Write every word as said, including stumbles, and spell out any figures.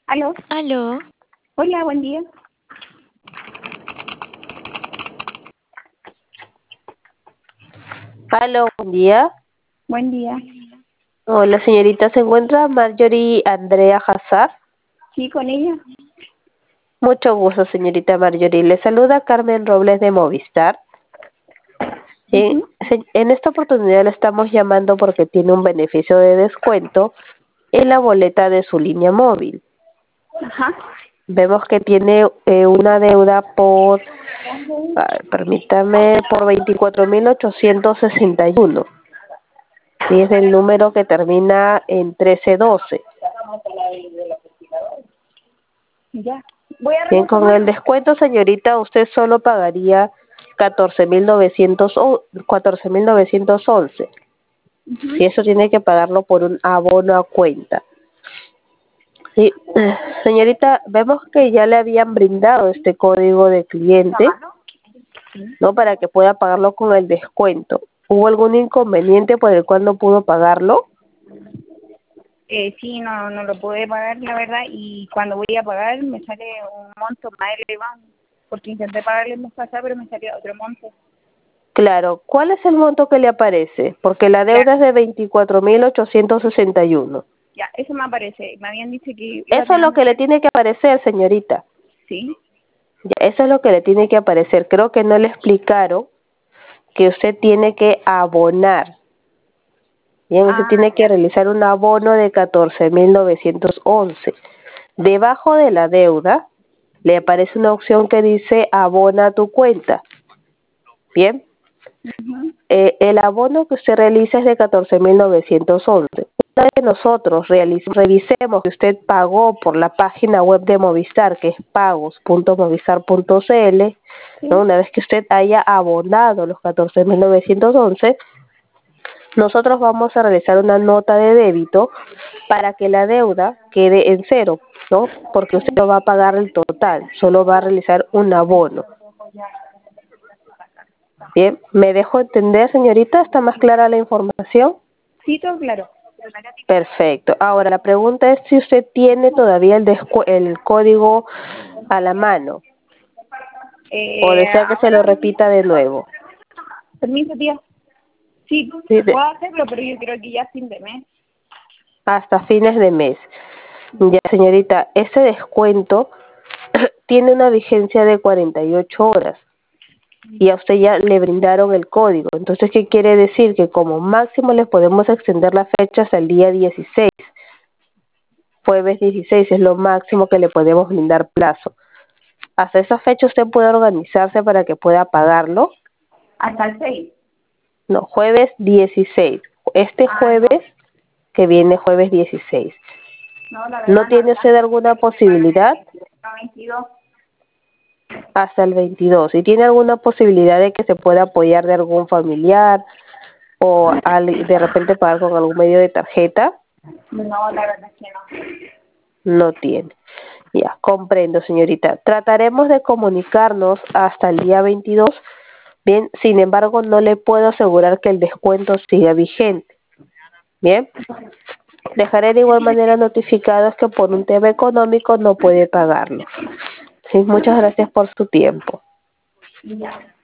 Aló. Aló. Hola, buen día. Aló, buen día. Buen día. Hola, señorita. ¿Se encuentra Marjorie Andrea Hazard? Sí, con ella. Mucho gusto, señorita Marjorie. Le saluda Carmen Robles de Movistar. Sí, Ujú. se- en esta oportunidad le estamos llamando porque tiene un beneficio de descuento en la boleta de su línea móvil. Ajá. Vemos que tiene eh, una deuda por, ay, permítame, por veinticuatro mil ochocientos sesenta y uno. Y es el número que termina en trece doce. Ya. Voy a Bien, con retomar. el descuento, señorita, usted solo pagaría catorce mil novecientos once. Ujú. Si eso tiene que pagarlo por un abono a cuenta. Sí, señorita, vemos que ya le habían brindado este código de cliente, ¿no? Para que pueda pagarlo con el descuento. ¿Hubo algún inconveniente por el cual no pudo pagarlo? Eh, sí, no, no lo pude pagar, la verdad, y cuando voy a pagar me sale un monto más elevado, porque intenté pagarle el mes pasado, pero me salió otro monto. Claro, ¿cuál es el monto que le aparece? Porque la Ya, deuda es de veinticuatro mil ochocientos sesenta y uno. ya, eso me aparece. Me habían dicho que iba a Eso es tener... lo que le tiene que aparecer, señorita. Sí. Ya, eso es lo que le tiene que aparecer. Creo que no le explicaron que usted tiene que abonar. Bien, usted Ah, tiene que ya. realizar un abono de catorce mil novecientos once. Debajo de la deuda le aparece una opción que dice abona tu cuenta. Bien, Ujú. eh, el abono que usted realiza es de catorce mil novecientos once. Una vez que nosotros realiz- revisemos que usted pagó por la página web de Movistar, que es pagos punto movistar punto cl, ¿no? Sí. Una vez que usted haya abonado los catorce mil novecientos once, nosotros vamos a realizar una nota de débito para que la deuda quede en cero, ¿no? Porque usted no va a pagar el total, solo va a realizar un abono. Bien, ¿me dejo entender, señorita? ¿Está más clara la información? Sí, todo claro. Perfecto. Ahora, la pregunta es si usted tiene todavía el, descu- el código a la mano o Eh, desea que se lo ahora, repita de nuevo. permiso, tía. Sí, Sí, de- puedo hacerlo, pero yo creo que ya es fin de mes. hasta fines de mes. Ya, señorita, ese descuento tiene una vigencia de cuarenta y ocho horas y a usted ya le brindaron el código. Entonces, ¿qué quiere decir? Que como máximo les podemos extender la fecha hasta el día dieciséis. Jueves dieciséis es lo máximo que le podemos brindar plazo. Hasta esa fecha usted puede organizarse para que pueda pagarlo. Hasta el seis. No, jueves dieciséis. Este Ah, no. jueves que viene, jueves dieciséis. No, la ¿No verdad no tiene usted alcanza. alguna Tengo que pagar posibilidad? el veintidós. Hasta el veintidós. ¿Y tiene alguna posibilidad de que se pueda apoyar de algún familiar o al- de repente pagar con algún medio de tarjeta? No, la verdad es que no. No tiene. Ya, comprendo, señorita. Trataremos de comunicarnos hasta el día veintidós. Bien, sin embargo, no le puedo asegurar que el descuento siga vigente. Bien, dejaré de igual manera notificados que por un tema económico no puede pagarlo. Sí, muchas gracias por su tiempo. Ya.